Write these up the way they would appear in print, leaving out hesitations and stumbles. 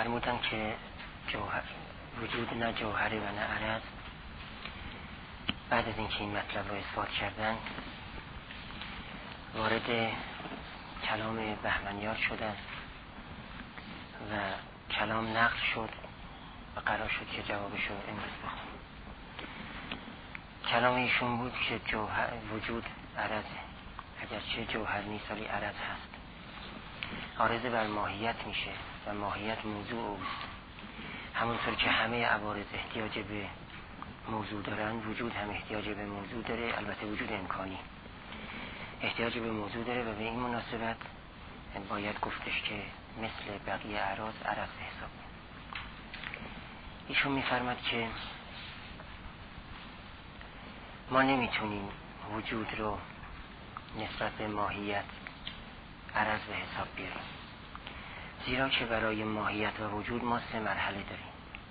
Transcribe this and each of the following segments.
فرمودن که وجود نه جوهره و نه عرض. بعد از اینکه این مطلب رو اثبات کردن وارد کلام بهمنیار شدن و کلام نقل شد و قرار شد که جوابش رو امروز بخونم. کلام ایشون بود که وجود عرضه، اگرچه جوهر نیست ولی عرض هست، عارض بر ماهیت میشه و ماهیت موضوع اوست. همونطور که همه عوارض احتیاج به موضوع دارن، وجود هم احتیاج به موضوع داره، البته وجود امکانی احتیاج به موضوع داره و به این مناسبت باید گفتش که مثل بقیه اعراض عرض به حساب میاد. ایشون میفرماد که ما نمیتونیم وجود رو نسبت به ماهیت عرض به حساب بیاریم، زیرا که برای ماهیت و وجود ما 3 مرحله داریم.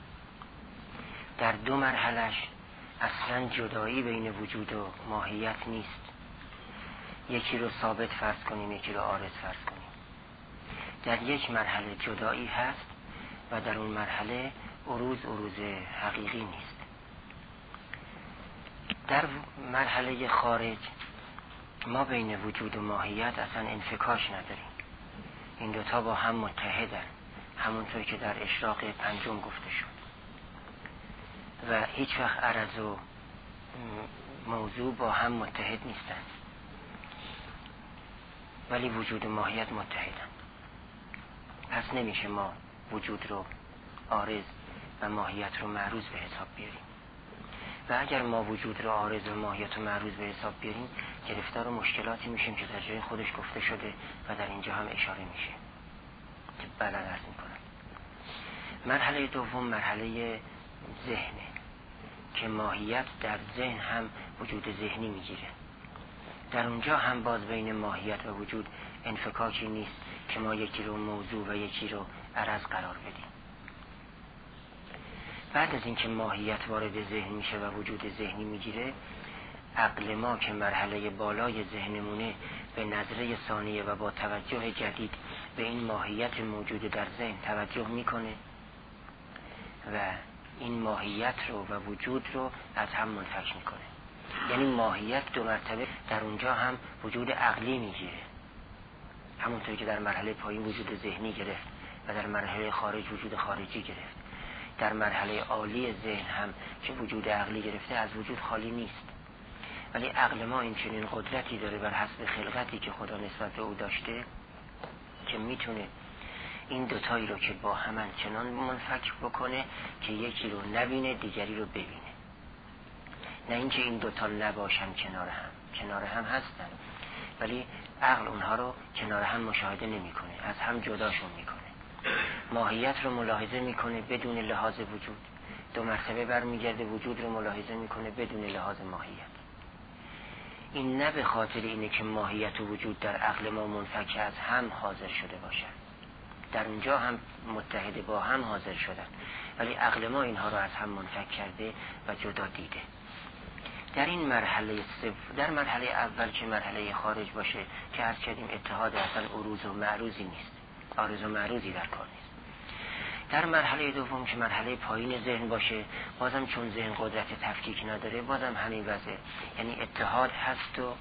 در 2 مرحلهش اصلا جدایی بین وجود و ماهیت نیست. یکی رو ثابت فرض کنیم، یکی رو عارض فرض کنیم. در 1 مرحله جدایی هست و در اون مرحله عروض حقیقی نیست. در مرحله خارج ما بین وجود و ماهیت اصلا انفکاک نداریم. این دوتا با هم متحدن، همونطور که در اشراق 5 گفته شد. و هیچ وقت عرض و موضوع با هم متحد نیستن، ولی وجود و ماهیت متحدن. پس نمیشه ما وجود رو عارض و ماهیت رو معروض به حساب بیاریم. و اگر ما وجود رو عارض و ماهیت رو معروض به حساب بیاریم، گرفتار مشکلاتی میشیم که در جای خودش گفته شده و در اینجا هم اشاره میشه که بعد عرض میکنم. مرحله دوم مرحله ذهنه که ماهیت در ذهن هم وجود ذهنی میگیره. در اونجا هم باز بین ماهیت و وجود انفکاکی نیست که ما یکی رو موضوع و یکی رو عرض قرار بدیم. بعد از اینکه ماهیت وارد ذهن میشه و وجود ذهنی میگیره، عقل ما که مرحله بالای ذهنمونه به نظره ثانیه و با توجه جدید به این ماهیت موجود در ذهن توجه میکنه و این ماهیت رو و وجود رو از هم منفک میکنه. یعنی ماهیت 2 مرتبه در اونجا هم وجود عقلی میگیره، همونطور که در مرحله پایین وجود ذهنی گرفت و در مرحله خارج وجود خارجی گرفت. در مرحله عالی ذهن هم که وجود عقلی گرفته از وجود خالی نیست، ولی عقل ما این چنین قدرتی داره بر حسب خلقتی که خدا نسبت به او داشته که میتونه این دوتایی رو که با همن چنان منفک بکنه که یکی رو نبینه دیگری رو ببینه. نه اینکه این دوتا نباشن کنار هم هستن، ولی عقل اونها رو کنار هم مشاهده نمیکنه، از هم جداشون میکنه. ماهیت رو ملاحظه میکنه بدون لحاظ وجود، 2 مرتبه برمیگرده وجود رو ملاحظه میکنه بدون لحاظ ماهیت. این نه به خاطر اینه که ماهیت و وجود در عقل ما منفک از هم حاضر شده باشن، در اونجا هم متحد با هم حاضر شدن، ولی عقل ما اینها رو از هم منفک کرده و جدا دیده. در این مرحله در مرحله اول که مرحله خارج باشه که عرض کردیم اتحاد اصلا عروض و معروضی نیست، عارض و معروضی در کار نیست. در مرحله دوم که مرحله پایین ذهن باشه، بازم چون ذهن قدرت تفکیک نداره بازم همین وضعه، یعنی اتحاد هست و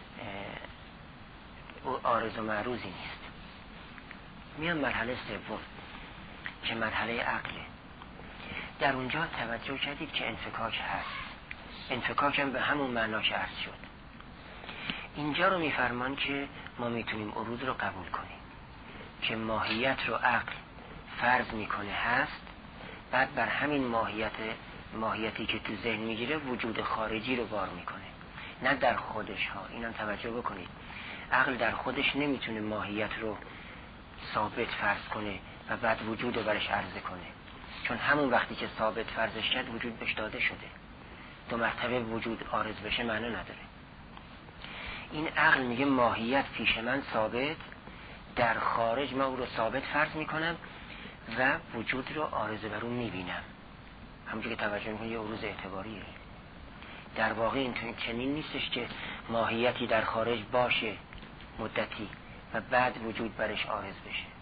عارض و معروضی نیست. میان مرحله سوم که مرحله عقله. در اونجا توجه کردید که انفکاک هست، انفکاک هم به همون معنا که عرض شد. اینجا رو میفرمان که ما میتونیم عروض رو قبول کنیم که ماهیت رو عقل فرض میکنه هست، بعد بر همین ماهیتی که تو ذهن میگیره وجود خارجی رو بار میکنه، نه در خودش ها. اینا توجه بکنید، عقل در خودش نمیتونه ماهیت رو ثابت فرض کنه و بعد وجود رو برش عرضه کنه، چون همون وقتی که ثابت فرضش کرد وجود بهش داده شده. 2 مرتبه وجود عارض بشه معنی نداره. این عقل میگه ماهیت پیش من ثابت، در خارج من او رو ثابت فرض میکنم و وجود رو عارض بر اون میبینم. همونجور که توجه میکنید یه عروض اعتباریه. در واقع این چنین نیستش که ماهیتی در خارج باشه مدتی و بعد وجود برش عارض بشه.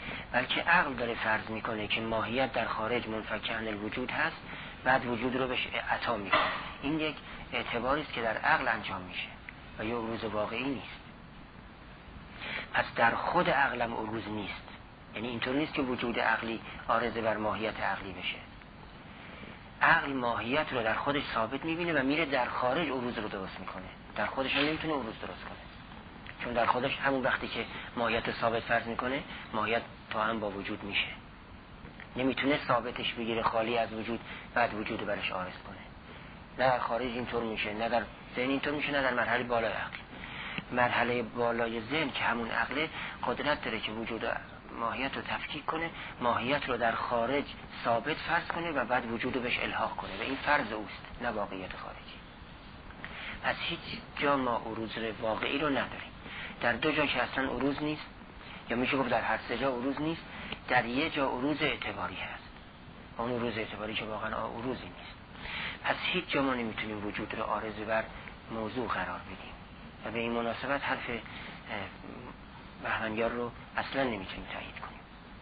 بلکه عقل داره فرض میکنه که ماهیت در خارج منفک عن الوجود هست، بعد وجود رو بهش عطا میکنه. این یک اعتباری است که در عقل انجام میشه و یه عروض واقعی نیست. پس در خود عقلم عروض نیست. یعنی اینطور نیست که وجود عقلی عارض بر ماهیت عقلی بشه. عقل ماهیت رو در خودش ثابت میبینه و میره در خارج عروض رو درست میکنه. در خودش هم نمیتونه عروض درست کنه، چون در خودش همون وقتی که ماهیت رو ثابت فرض میکنه، ماهیت تا هم با وجود میشه. نمیتونه ثابتش بگیره خالی از وجود بعد وجود رو برش عارض کنه. نه در خارج اینطور میشه، نه در ذهن اینطور میشه، نه در مرحله بالای عقل. مرحله بالای ذهن که همون عقل قدرت داره که وجود ماهیت رو تفکیک کنه، ماهیت رو در خارج ثابت فرض کنه و بعد وجود رو بهش الحاق کنه و این فرض اوست، نه واقعیت خارجی. پس هیچ جا ما عروض واقعی رو نداریم. در دو جا که اصلا عروض نیست، یا میشه گفت در هر سه جا عروض نیست، در یه جا عروض اعتباری هست، اون عروض اعتباری که واقعا عروضی نیست. پس هیچ جا ما نمیتونیم وجود رو عارض بر موضوع قرار بدیم و به این مناسبت حرف بهمنیار رو اصلا نمیتونیم تایید کنیم.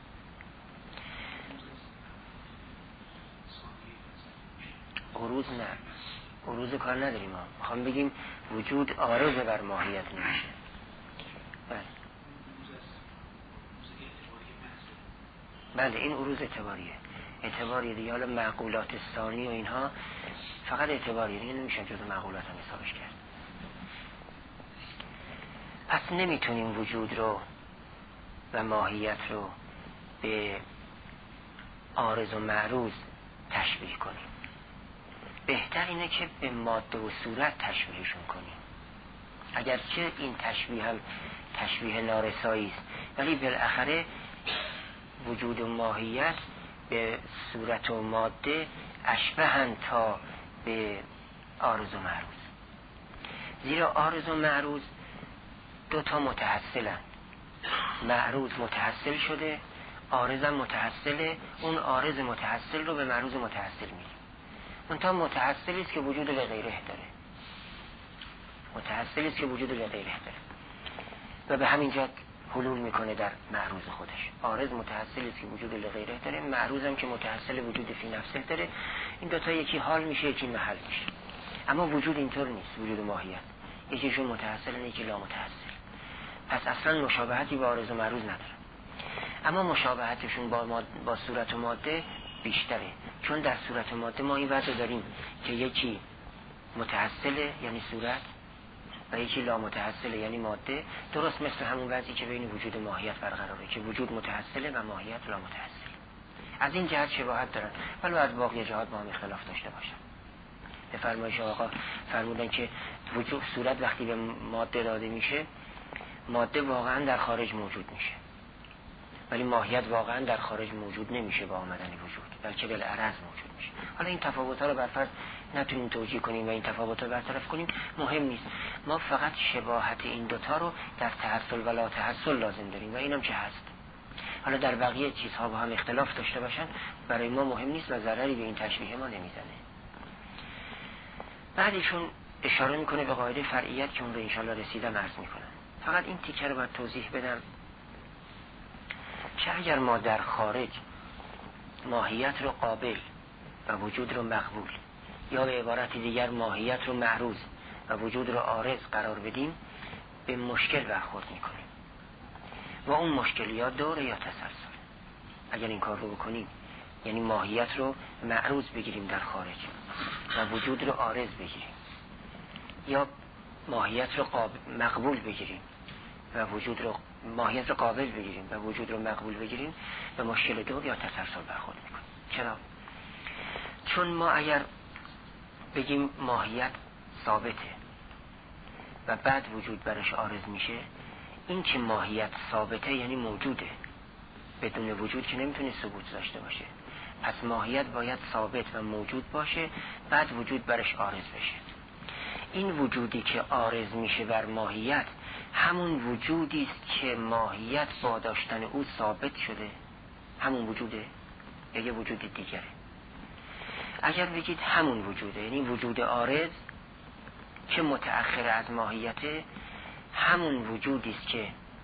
عروض نه، عروض کار نداریم. ما میخوام بگیم وجود عارض بر ماهیت نمیشه. بله این عروض اعتباریه دیگه. حالا معقولات ثانی و اینها فقط اعتباریه دیگه، نمیشن جز معقولات هم حسابش کرد. پس نمیتونیم وجود رو و ماهیت رو به عارض و معروض تشبیه کنیم. بهتر اینه که به ماده و صورت تشبیهشون کنیم، اگرچه این تشبیه هم تشبیه نارسایی است، ولی بالاخره وجود و ماهیت به صورت و ماده اشبهن تا به عارض و معروض. زیرا عارض و معروض دو تا متحصلن. معروض متحصل شده، عارضم متحصله. اون عارض متحصل رو به معروض متحصل میگیم. اون تا متحصلی است که وجود به غیره داره، متحصلی است که وجود به غیره داره و به همین جهت حلول میکنه در معروض خودش. عارض متحصلی است که وجود لغیره داره، معروضم که متحصل وجود فی نفسه داره. این دوتا یکی حال میشه یکی محل میشه. اما وجود اینطور نیست. وجود ماهیت یکیشون متحصل یکی لا متحصل. پس اصلا مشابهتی با عارض و معروض نداره، اما مشابهتشون با صورت و ماده بیشتره، چون در صورت و ماده ما این وضع داریم که یکی متحصله یعنی صورت و یکی لا متحصله یعنی ماده، درست مثل همون وضعی که بین وجود و ماهیت برقراره که وجود متحصله و ماهیت لا متحصله. از این جهت شباهت دارن، ولی از باقی جهات با هم اختلاف داشته باشن. به فرمایش آقا فرمودن که وجود صورت وقتی به ماده داده میشه، ماده واقعا در خارج موجود میشه، ولی ماهیت واقعا در خارج موجود نمیشه با آمدن وجود، بلکه بالعرض موجود میشه. حالا این تفاوت‌ها رو برفرض نتونیم توجیه کنیم و این تفاوت‌ها رو برطرف کنیم، مهم نیست. ما فقط شباهت این دوتا رو در تحصل و لا تحصل لازم داریم و اینم چه هست. حالا در بقیه چیزها با هم اختلاف داشته باشن برای ما مهم نیست و ضرری به این تشبیه ما نمیزنه. بعدشون اشاره میکنه به قاعده فرعیت که اون رو انشالله رسیدم عرض میکنم. فقط این تیکه رو باید توضیح بدم که اگر ما در خارج ماهیت رو قابل و وجود رو مقبول، یا به عبارت دیگر ماهیت رو معروض و وجود رو عارض قرار بدیم، به مشکل برخورد میکنیم و اون مشکل یا دور یا تسلسل. اگر این کار رو بکنیم، یعنی ماهیت رو معروض بگیریم در خارج و وجود رو عارض بگیریم، یا ماهیت رو مقبول بگیریم و وجود رو ماهیت رو قابل بگیریم و وجود رو مقبول بگیریم، به مشکل دور یا تسلسل برخورد میکنیم. چرا؟ چون ما اگر بگیم ماهیت ثابته و بعد وجود برش عارض میشه، این که ماهیت ثابته یعنی موجوده، بدون وجود که نمیتونه ثبوت داشته باشه. پس ماهیت باید ثابت و موجود باشه، بعد وجود برش عارض بشه. این وجودی که عارض میشه بر ماهیت همون وجودی است که ماهیت با داشتن او ثابت شده، همون وجوده یا یه وجود دیگره. اگر بگید همون وجوده، یعنی وجود عارض که متأخر از ماهیته، همون وجودی است که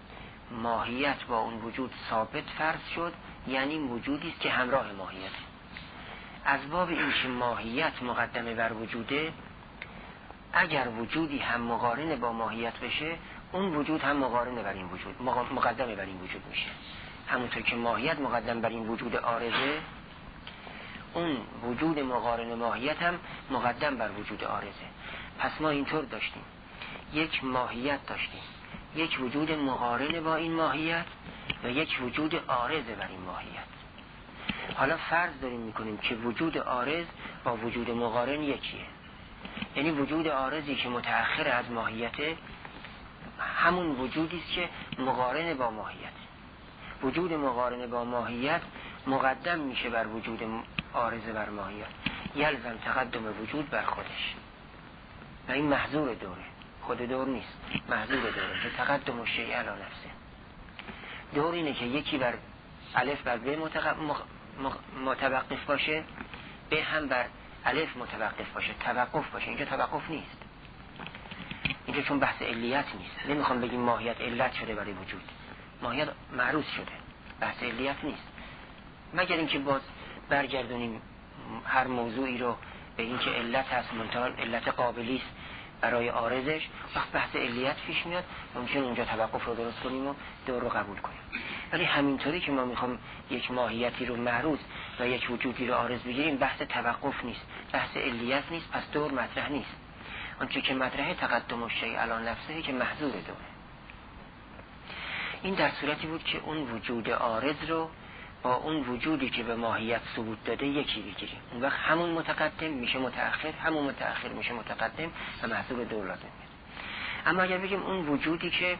ماهیت با اون وجود ثابت فرض شد، یعنی وجودی است که همراه ماهیت. از باب این که ماهیت مقدمه بر وجوده، اگر وجودی هم مقارن با ماهیت بشه، اون وجود هم مقارنه بر این وجود، مقدمه بر این وجود میشه. همونطور که ماهیت مقدم بر این وجود عارضه، اون وجود مقارن ماهیت هم مقدم بر وجود عارضه. پس ما اینطور داشتیم، یک ماهیت داشتیم، یک وجود مقارن با این ماهیت و یک وجود عارضه بر این ماهیت. حالا فرض داریم میکنیم که وجود عارض با وجود مقارن یکیه، یعنی وجود عارضی که متأخر از ماهیته همون وجودی است که مقارن با ماهیت. وجود مقارن با ماهیت مقدم میشه بر وجود عارضه بر ماهیت، یلزم تقدم وجود بر خودش. و این محظور دوره، خود دور نیست، محظور دوره که تقدم الشیء علی نفسه. دور اینه که یکی بر الف بر ب متوقف باشه، به هم بر الف متوقف باشه، توقف باشه. اینجا توقف نیست، اینجا چون بحث علیت نیست. نمیخوام بگیم ماهیت علت شده برای وجود، ماهیت معروض شده، بحث علیت نیست. مگر اینکه باز برگردونیم هر موضوعی رو به اینکه علت هست، منتها علت قابلی است برای عارضش، وقت بحث علیت پیش میاد، ممکن اونجا توقف رو درست کنیم و دور رو قبول کنیم. ولی همینطوری که ما میخوام یک ماهیتی رو معروض و یک وجودی رو عارض بگیریم، بحث توقف نیست، بحث علیت نیست، پس دور مطرح نیست. آنچه که مطرحه تقدم الشیء علی نفسه که محظور دوره. این در صورتی بود که اون وجود عارض رو با اون وجودی که به ماهیت ثبوت داده یکی بگیریم، اون وقت همون متقدم میشه متأخر، همون متأخر میشه متقدم و محظور دور لازم میاد. اما اگر بگیم اون وجودی که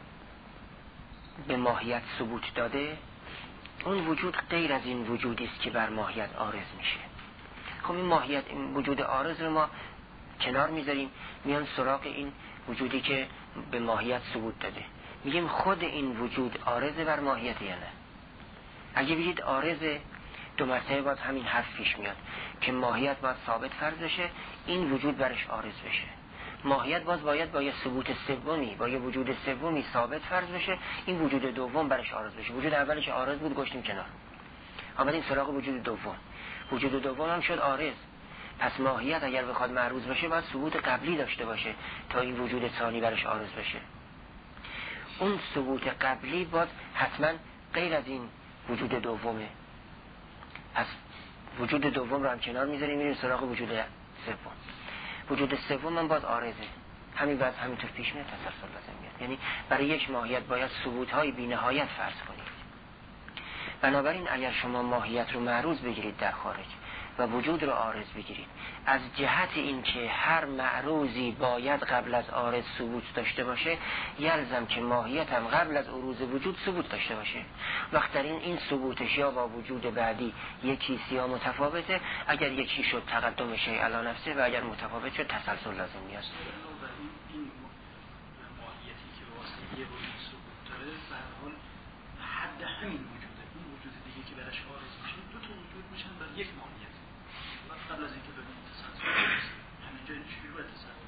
به ماهیت ثبوت داده، اون وجود غیر از این وجودی است که بر ماهیت عارض میشه، خب این ماهیت، این وجود عارض رو ما کنار میذاریم، میان سراغ این وجودی که به ماهیت ثبوت داده. میگیم خود این وجود عارض بر ماهیت یا نه؟ اگه بگید عارض، دو مرتبه باز همین حرف پیش میاد که ماهیت باید ثابت فرض بشه، این وجود برش عارض بشه. ماهیت باز باید با یه ثبوت سومی، با یه وجود سومی ثابت فرض بشه، این وجود دوم برش عارض بشه. وجود اولی که عارض بود گشتیم کنار، آمدیم سراغ وجود دوم، وجود دوم هم شد عارض. پس ماهیت اگر بخواد معروض بشه باید ثبوت قبلی داشته باشه تا این وجود ثانی برش عارض بشه. اون ثبوت قبلی باید حتما غیر از این وجود دومه. پس وجود دوم رو هم کنار میذاریم، میریم سراغ وجود سوم. وجود سوم هم باز عارضه، همین بعد همینطور پیش میاد، تسلسل لازم میاد. یعنی برای یک ماهیت باید ثبوت‌های بی‌نهایت فرض کنید. بنابراین اگر شما ماهیت رو معروض بگیرید در خارج و وجود رو عارض بگیرید، از جهت این که هر معروضی باید قبل از عارض ثبوت داشته باشه، یلزم که ماهیت هم قبل از عروض وجود ثبوت داشته باشه. وقت در این ثبوتش یا با وجود بعدی یکی یا متفاوته، اگر یکی شد تقدم شیء علی نفسه و اگر متفاوت شد تسلسل لازم میاد. این ماهیتی که واسه یه وجود ثبوت داره به هر حال حد همین وجوده، اون وجود دیگه که برش عارض میشه، دو تا وجود میشن بر یک ماهیت. قبل از اینکه ببینیم تسلسل همینجا این چجوری باید تسلسل؟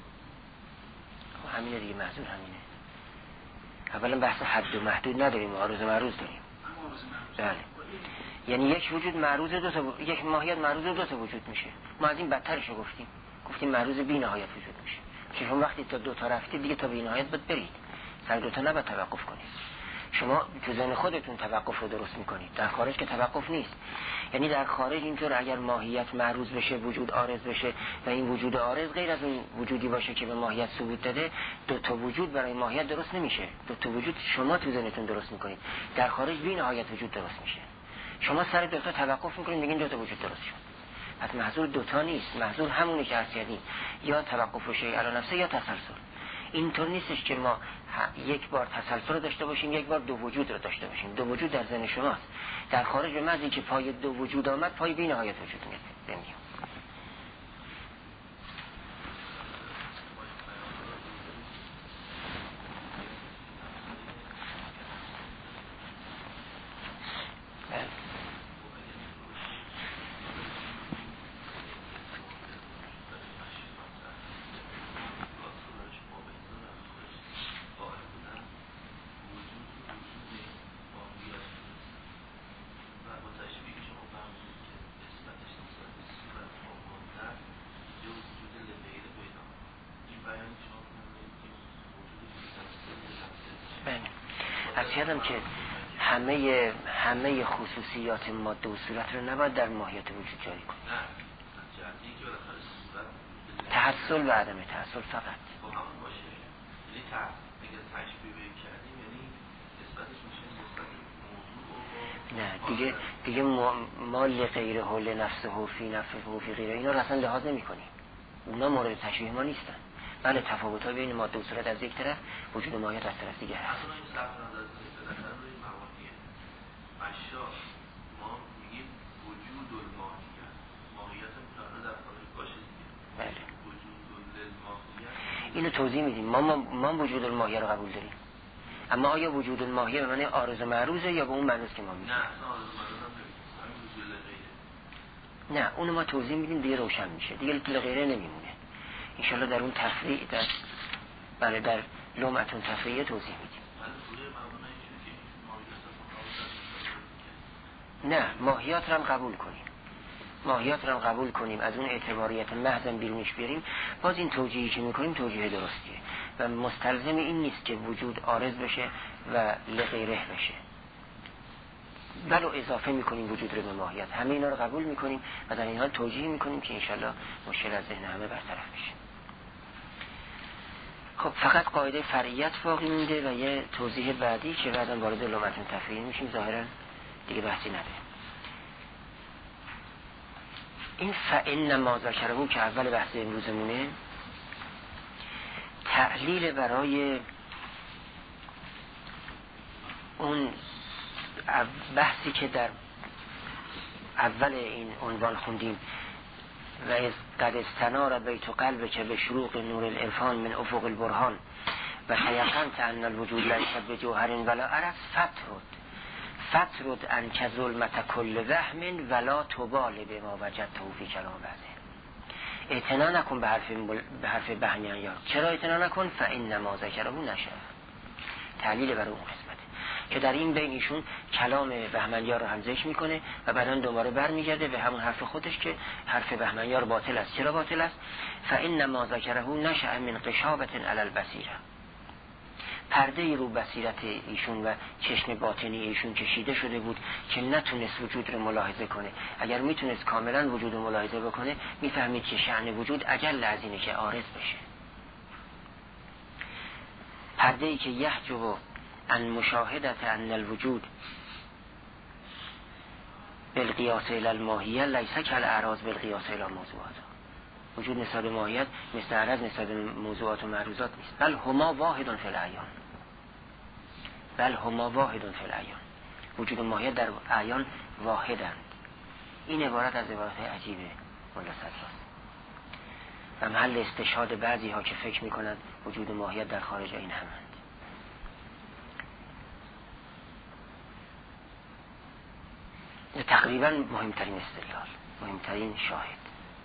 همینه دیگه، محضور همینه. اولا بحث حد و محدود نداریم، عارض و معروض داریم. بله. یعنی یک وجود معروض دو تا، یک ماهیت معروض دو تا وجود میشه. ما از این بدترش رو گفتیم معروض بی نهایت وجود میشه. شما وقتی تا دو تا رفتید دیگه تا بی نهایت باید برید، سر دو تا نباید توقف کنید. شما تو ذهن خودتون توقف رو درست میکنید، در خارج که توقف نیست. یعنی در خارج اینطور اگر ماهیت معروض بشه، وجود عارض بشه و این وجود عارض غیر از اون وجودی باشه که به ماهیت ثبوت داده، دو تا وجود برای ماهیت درست نمیشه. دو تا وجود شما تو ذهنتون درست میکنید، در خارج بی نهایت وجود درست میشه. شما سر دو تا توقف میکنید، میگین دو تا وجود درست شد. پس محظور دو تا نیست، محظور همونی که عرض کردیم، یا توقف شیء علی نفسه یا تسلسل. اینطور نیستش که ما یک بار تسلسل رو داشته باشیم، یک بار دو وجود رو داشته باشیم. دو وجود در ذهن شماست، در خارج به محض اینکه پای دو وجود آمد، پای بی نهایت وجود میاد. خصوصیت هم که همه خصوصیات ماده و صورت رو نباید در ماهیت وجود جاری کنیم. تحصل و عدم تحصل فقط. نه دیگه ما لغیر حول نفسه و فی نفسه و فی غیره اینا رو اصلا لحاظ نمی کنیم. اونا مورد تشبیه ما نیستن. بله تفاوت ها بین ماده و صورت از یک طرف، وجود ماهیت از طرف دیگر هست. ما میگیم وجود الماهیت، ماهیت مطلق در خارج باشه دیگه. بله. وجود الماهیت اینو توضیح میدیم. ما وجود الماهیه رو قبول داریم. اما آیا وجود الماهیه به معنی عارض و معروضه یا به اون معنی است که ما میگیم؟ نه، اصلا عارض و معروض هم نمیگیم. همین وجود غیره. نه، اونو ما توضیح میدیم دیگه روشن میشه. دیگه غیره نمیمونه. ان شاء الله در اون تفریع در لمعتون تفریعیه توضیح میدیم. نه، ماهیات رو هم قبول کنیم از اون اعتباریت محض بیرونش بیاریم. باز این توجیهی که میکنیم توجیه درستیه و مستلزم این نیست که وجود عارض بشه و لغیره بشه. بلو اضافه میکنیم وجود رو به ماهیت. همه اینا رو قبول میکنیم و در این حال توجیه میکنیم که انشالله مشکل از ذهن همه برطرف بشه. خب فقط قاعده فرعیت باقی مونده و یه توضیح بعدی که بعداً وارد لغتون تفریعی میشیم. ظاهراً دیگه بحثی نداره. این فإن ما ذکره که اول بحث امروزمونه تعلیل برای اون بحثی که در اول این عنوان خوندیم و از قد استنار بیت قلب که به شروق نور العرفان من افق البرهان و تیقنت ان الوجود لیس بجوهر ولا عرض فترد ان که ظلمت کل وهم ولا تبال به ما وجد توفی کلام بعده. اعتنا نکن به حرف بهمیان یار. چرا اعتنا نکن؟ فإن ما ذکره نشه. تعلیل برای اون قسمت که در این بین ایشون کلام بهمنیار رو هم ذکر میکنه و بعداً دوباره برمیگرده به همون حرف خودش که حرف بهمنیار باطل است. چرا باطل است؟ فإن ما ذکره نشأ من قشابة علی البصیره. پرده رو بصیرت ایشون و چشم باطنی ایشون کشیده شده بود که نتونست وجود رو ملاحظه کنه. اگر میتونست کاملا وجود رو ملاحظه بکنه میفهمید که شأن وجود اجل از اینه که عارض بشه. پرده ای که یحجب عن مشاهدت ان الوجود بالقیاس الی الماهیه لیس کالاعراض بالقیاس الی موضوعات. وجود نسبت ماهیت مثل اعراض نسبت موضوعات و معروضات نیست. بل هما واحد فی الاعیان. وجود و ماهیت در اعیان واحدند. این عبارت از عبارت عجیب ملا صدراست و محل استشهاد بعضی ها که فکر میکنند وجود و ماهیت در خارج این همند. تقریبا مهمترین استدلال، مهمترین شاهد.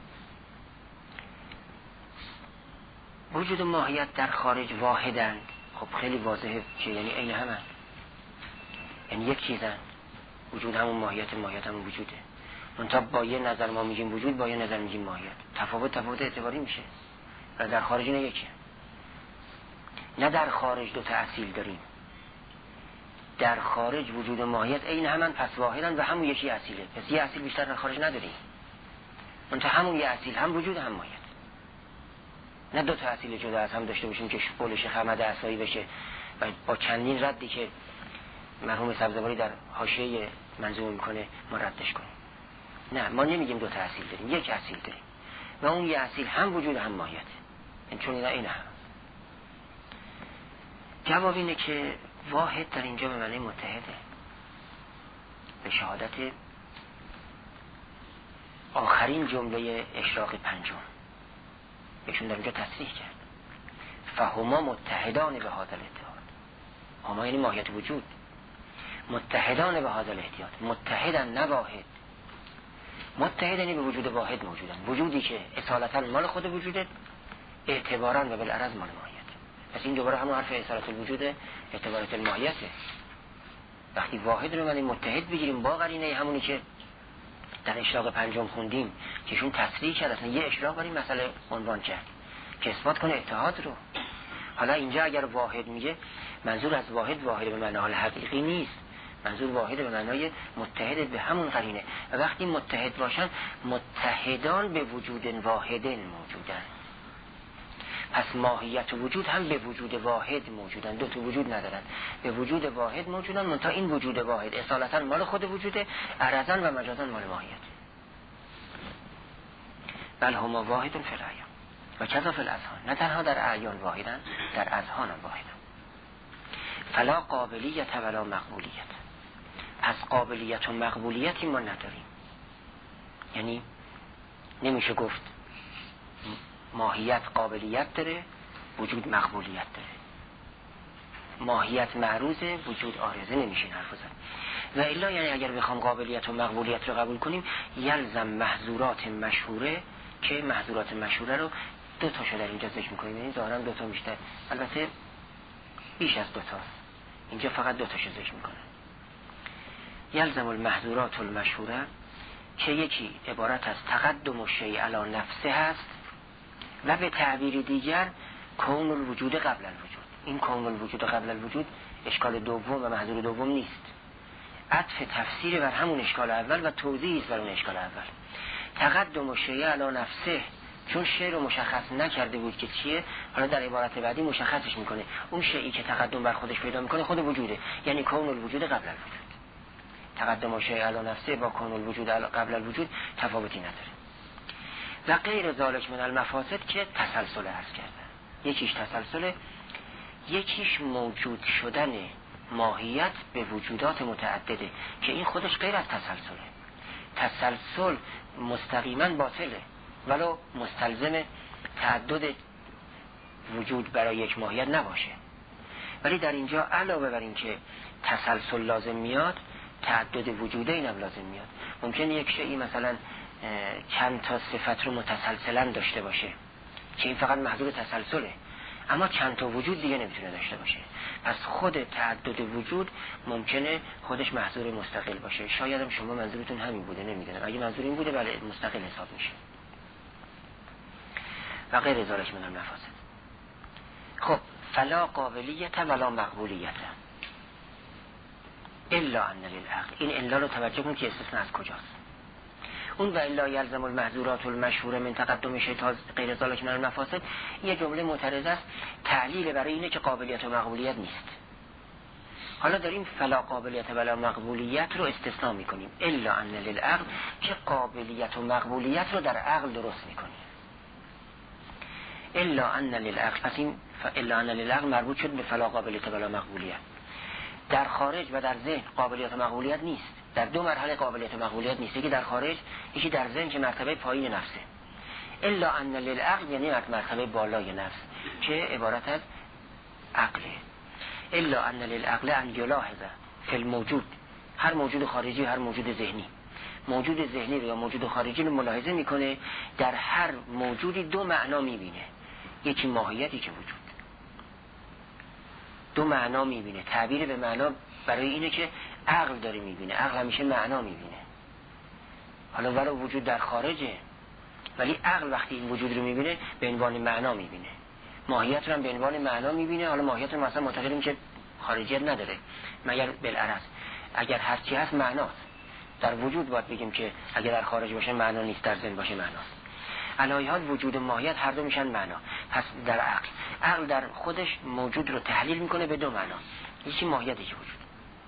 وجود و ماهیت در خارج واحدند. خب خیلی واضحه که یعنی این همند، یعنی یک چیزند. وجود همون ماهیت، ماهیت همون وجوده. منتها با یه نظر ما میگیم وجود، با یه نظر میگیم ماهیت. تفاوت اعتباری میشه و در خارج اینا یکیه. نه در خارج دو تا اصیل داریم. در خارج وجود و ماهیت این همند، پس واحدن و همون یکی اصیله. پس یه اصیل بیشتر در خارج نداریم. منتها همون یه اصیل هم وجود هم ماهیت. نه دو تا اصیل جدا از هم داشته باشیم که قول شیخ احمد عصایی بشه و با چندین ردی که مرحوم سبزواری در حاشیه منظومه میکنه ما ردش کنیم. نه، ما نمیگیم دو تا اصیل داریم، یک اصیل داریم و اون یه اصیل هم وجود هم ماهیت. این چون اینا اینه هم. جواب اینه که واحد در اینجا به معنی متحده، به شهادت آخرین جمله اشراق پنجم ایشون در اینجا تصریح کرد. فهما متحدان به هذا الاتحاد. هما یعنی ماهیت وجود، متحدان به هذا الاتحاد. متحدن نه واحد. متحد یعنی به وجود واحد موجودن. وجودی که اصالتا مال خود وجوده، اعتبارا و بالعرض مال ماهیت. پس این دوباره همون حرف اصالت الوجود اعتبارات الماهیته. وقتی واحد رو معنی متحد بگیریم با قرینه همونی که در اشراق پنجم خوندیم که ایشون تصریح کرد، اصلا یه اشراق برای مسئله عنوان کرد که اثبات کنه اتحاد رو. حالا اینجا اگر واحد میگه منظور از واحد به معنای حقیقی نیست، منظور واحد به معنای متحد به همون قرینه. و وقتی متحد باشن متحدان به وجود واحد موجودن. پس ماهیت و وجود هم به وجود واحد موجودن، دو تا وجود ندارن، به وجود واحد موجودن. منتها این وجود واحد اصالتا مال خود وجوده، عرضاً و مجازاً مال ماهیت. بل هما واحد فی العیان و کذا فی الاذهان. نه تنها در اعیان واحدن، در اذهان هم واحدن. فلا قابلیت ولا مقبولیت. پس قابلیت و مقبولیتی ما نداریم. یعنی نمیشه گفت ماهیت قابلیت داره، وجود مقبولیت داره. ماهیت معروضه، وجود عارضه، نمیشه این حرف زد. و الا یعنی اگر بخوام قابلیت و مقبولیت رو قبول کنیم یلزم محظورات مشهوره، که محظورات مشهوره رو دو تاشو در اینجا ذکر می‌کنیم. یعنی ظاهراً دو تا بیشتر، البته بیش از دو تا، اینجا فقط دو تاشو ذکر می‌کنه. یلزم المحظورات المشهوره که یکی عبارت از تقدم الشیء علی نفسه هست و به تعبیر دیگر کون الوجود قبل الوجود. این کون الوجود قبل الوجود اشکال دوم و محظور دوم نیست، عطف تفسیر بر همون اشکال اول و توضیح است بر اون اشکال اول. تقدم الشیء علی نفسه، چون شیء رو مشخص نکرده بود که چیه، حالا در عبارت بعدی مشخصش میکنه. اون شیئی که تقدم بر خودش پیدا میکنه خود وجوده، یعنی کون الوجود قبل الوجود. تقدم الشیء علی نفسه با کون الوجود قبل الوجود تفاوتی نداره. و غیر ذالک من المفاسد که تسلسل عرض کردن. یکیش تسلسل، یکیش موجود شدن ماهیت به وجودات متعدده که این خودش غیر از تسلسله. تسلسل مستقیما باطله ولو مستلزم تعدد وجود برای یک ماهیت نباشه. ولی در اینجا علاوه بر این که تسلسل لازم میاد، تعدد وجوده اینم لازم میاد. ممکنه یک شیئی مثلا چند تا صفت رو متسلسلا داشته باشه که این فقط محضور تسلسله، اما چند تا وجود دیگه نمیتونه داشته باشه. پس خود تعدد وجود ممکنه خودش محضور مستقل باشه. شاید هم شما منظورتون همین بوده، نمیدونم. اگه منظور این بوده بله مستقل حساب میشه. و غیر ذالک من المفاسد. خب فلا قابلیت ولا مقبولیت الا ان للعقل. این الا رو توجه کن که استثناء از کجاست. اون و الا یلزم المحظورات المشهوره من تقدم شیء غیر ذالک من المفاسد، یه جمله معترضه است، تعلیل برای اینه که قابلیت و مقبولیت نیست. حالا داریم فلا قابلیت ولا مقبولیت رو استثناء میکنیم، الا ان للعقل، که قابلیت و مقبولیت رو در عقل درست میکنیم. الا ان للعقل، پس این الا ان للعقل مربوط شد به فلا قابلیت ولا مقبولیت. در خارج و در ذهن قابلیت و مقبولیت نیست. در دو مرحله قابلیت و مقبولیت نیست، یکی در خارج، یکی در ذهن که مرتبه پایین نفسه. الا ان للعقل یعنی مرتبه بالای نفس که عبارت از عقله. الا ان للعقل ان یلاحظ فی الموجود، هر موجود خارجی هر موجود ذهنی، موجود ذهنی یا موجود خارجی رو ملاحظه میکنه، در هر موجودی دو معنا میبینه، یکی ماهیت یکی وجود. دو معنا میبینه. تعبیر به معنا برای اینه که عقل داره میبینه، عقل همیشه معنا میبینه. حالا ولو وجود در خارجه، ولی عقل وقتی این وجود رو میبینه به عنوان معنا میبینه. ماهیت رو هم به عنوان معنا میبینه. حالا ماهیت رو مثلا معتقدیم که خارجیت نداره، مگر بالعرض اگر هرچی هست معناست. در وجود باید بگیم که اگر در خارج باشه معنا نیست، در ذهن باشه معناست. علایه حال وجود و ماهیت هر دو میشن معنا. پس در عقل در خودش موجود رو تحلیل میکنه به دو معنا، یکی ماهیت یکی وجود.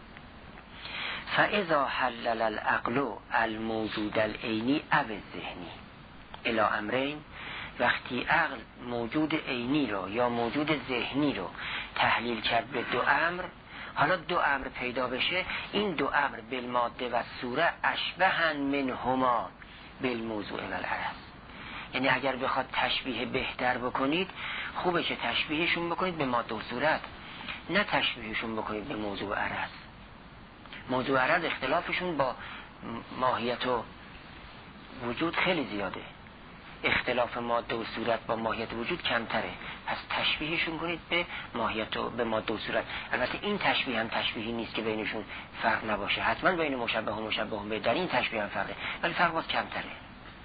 فاذا حلل العقل الموجود العینی او الذهنی الی امرین، وقتی عقل موجود عینی رو یا موجود ذهنی رو تحلیل کرد به دو امر، حالا دو امر پیدا بشه، این دو امر بالماده و صوره اشبه منهما بالموضوع و العرض. یعنی اگر بخواد تشبیه بهتر بکنید، خوبه که تشبیهشون بکنید به ماده و صورت، نه تشبیهشون بکنید به موضوع و عرض. موضوع و عرض اختلافشون با ماهیت و وجود خیلی زیاده، اختلاف ماده و صورت با ماهیت وجود کمتره. پس تشبیهشون کنید به ماهیت و به ماده و صورت. البته این تشبیه هم تشبیهی نیست که بینشون فرق نباشه، حتما بین مشبه و مشبه به در این تشبیه هم فرقه، ولی فرق باز کمتره.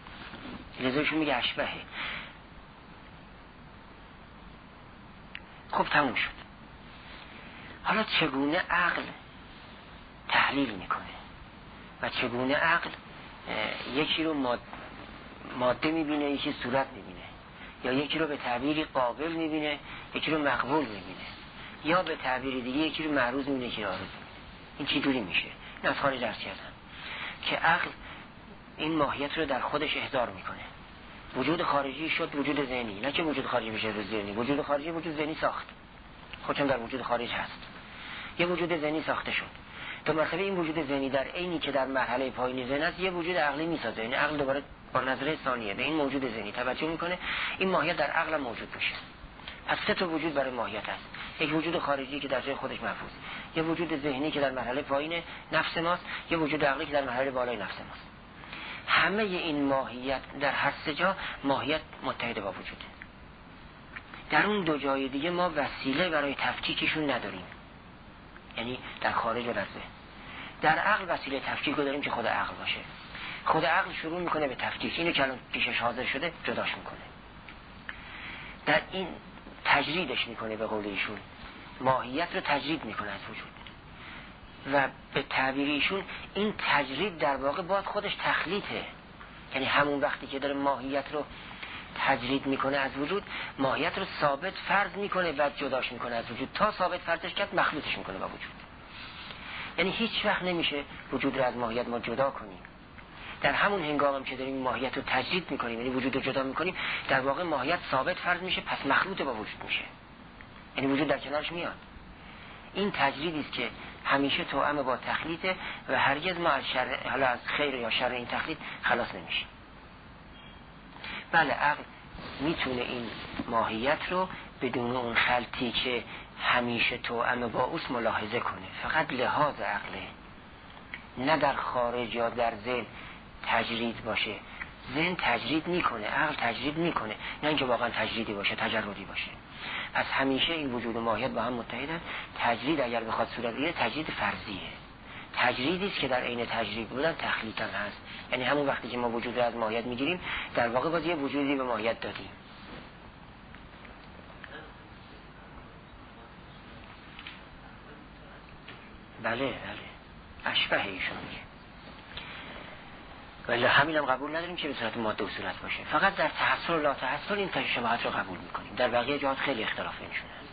لذایشون میگه اشبهه. خب تموم شد. حالا چگونه عقل تحلیل میکنه و چگونه عقل یکی رو ماده میبینه، یکی صورت میبینه، یا یکی رو به تعبیری قابل میبینه، یکی رو مقبول میبینه، یا به تعبیر دیگه یکی رو معروض میبینه، یکی رو عارض میبینه. این چی جوری میشه؟ این از خارج درس کردن که عقل این ماهیت رو در خودش احضار میکنه. وجود خارجی شد وجود ذهنی، نه که وجود خارجی بشه وجود ذهنی. وجود خارجی وجود ذهنی ساخت، خودشون در وجود خارج هست. یه وجود ذهنی ساخته شد. تو مرتبه این وجود ذهنی در عینی که در مرحله پایین ذهن است، یه وجود عقلی میسازه. یعنی عقل دوباره با نظره ثانیه به این موجود ذهنی توجه میکنه، این ماهیت در عقل موجود میشه. پس سه تا وجود برای ماهیت هست. یک وجود خارجی که در جای خودش محفوظ، یه وجود ذهنی که در مرحله پایین نفس ماست، یه وجود عقلی که در مرحله بالای نفس ماست. همه این ماهیت در هر سه جا ماهیت متحد با وجوده. در اون دو جای دیگه ما وسیله برای تفکیکشون نداریم، یعنی در خارج و در ذهن. در عقل وسیله تفکیک رو داریم که خود عقل باشه. خود عقل شروع میکنه به تفکیک، اینو که الان پیشش حاضر شده جداش میکنه، در این تجریدش میکنه، به قول ایشون ماهیت رو تجرید میکنه از وجود. و به تعبیر ایشون این تجرید در واقع باز خودش تخلیطه، یعنی همون وقتی که داره ماهیت رو تجرید میکنه از وجود، ماهیت رو ثابت فرض میکنه بعد جداش میکنه از وجود. تا ثابت فرضش کرد مخلوطش میکنه با وجود. یعنی هیچ وقت نمیشه وجود رو از ماهیت ما جدا کنیم. در همون هنگام هم که داریم ماهیت رو تجرید میکنیم، یعنی وجود رو جدا میکنیم، در واقع ماهیت ثابت فرض میشه، پس مخلوط با وجود میشه، یعنی وجود در کنارش میاد. این تجریدی است که همیشه توأم با تخلیطه و هرگز ما از شر، حالا از خیر یا شر این تخلیط خلاص نمیشه. بله عقل میتونه این ماهیت رو بدون اون خلطی که همیشه توأم با اوست ملاحظه کنه، فقط لحاظ عقله، نه در خارج یا در ذهن تجرید باشه. ذهن تجرید میکنه، عقل تجرید میکنه، نه اینکه واقعا تجریدی باشه، تجردی باشه. پس همیشه این وجود و ماهیت با هم متحدن. تجرید اگر بخواد صورت بگیره تجرید فرضیه، تجریدی است که در عین تجرید بودن تخلیط هم هست. یعنی همون وقتی که ما وجود رو از ماهیت میگیریم، در واقع باز یه وجودی به ماهیت دادیم. بله اشبه ایشون میگه، ولی همین هم قبول نداریم که به صورت ماده و صورت باشه. فقط در تحصل و لا تحصل این تشابهات رو قبول میکنیم، در بقیه جهات خیلی اختلاف اینشون هست.